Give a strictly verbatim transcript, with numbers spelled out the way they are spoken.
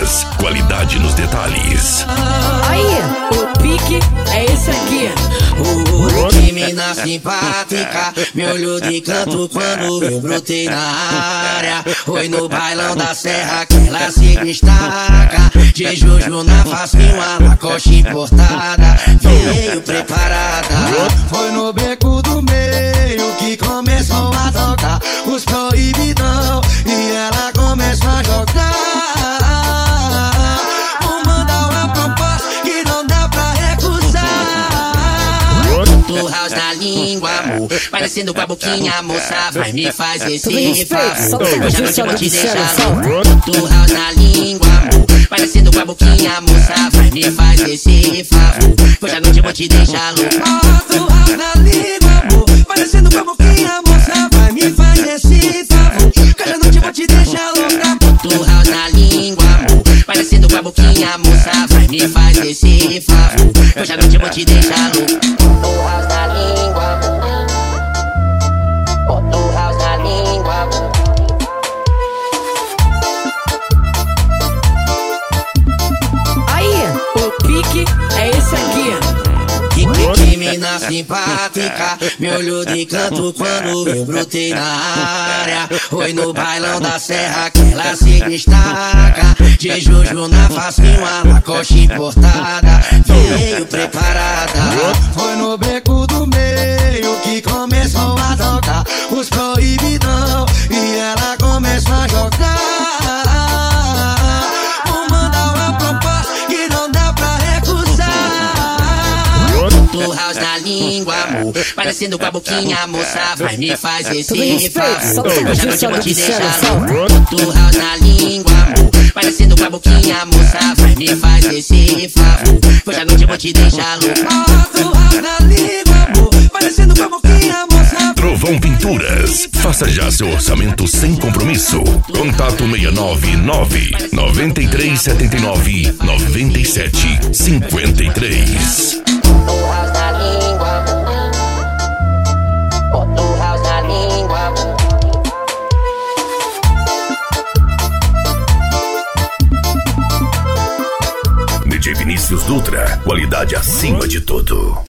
Pinturas, qualidade nos detalhes. Aí, o pique é esse aqui. Uh, que mina simpática, me olhou de canto quando eu brotei na área. Foi no bailão da serra que ela se destaca. De Jojo na facinho, a Lacoste importada. Veio preparada. Foi no beco do meio que começou a tocar os proibidão. E ela começou a jogar. Vou mandar uma proposta que não dá pra recusar. Tu house na língua, amor, parecendo com a boquinha, moça, vai me faz esse favor. Hoje a noite eu vou te deixar louco. Tu house na língua, amor, parecendo com a boquinha, moça, vai me faz esse favor. Hoje a noite eu vou te deixar louco. Tu house na língua, amor, parecendo com a boquinha, moça, vai me faz esse favor. Hoje a noite eu vou te deixar louca. Tu house na língua, amor, parecendo com a boquinha, moça, vai me faz esse favor. Hoje a noite eu vou te deixar louco. Tu house na língua, amor. Tu house na língua, amor. Aí, o pique é esse aqui. Que, que, que mina simpática, me olhou de canto quando eu brotei na área. Foi no bailão da serra que ela se destaca. De Jojo na facinho, a Lacoste importada. Veio preparada. Foi no beco do meio que começou a tocar os proibidão. E ela começou a jogar. Vou mandar uma proposta que não dá pra recusar. Tu house na língua, amor, parecendo com a boquinha, moça, vai me faz esse favor. Hoje a noite eu vou te deixar louco. Tu house na língua, amor, parecendo com a boquinha, moça, vai me faz esse favor. Hoje a noite eu vou te deixar louco. Tu house na língua, amor, parecendo com a boquinha, moça. Trovão Pinturas, faça já seu orçamento sem compromisso. Contato seis nove nove, nove três sete nove, nove sete cinco três. D J Vinícius Dutra, qualidade acima de tudo.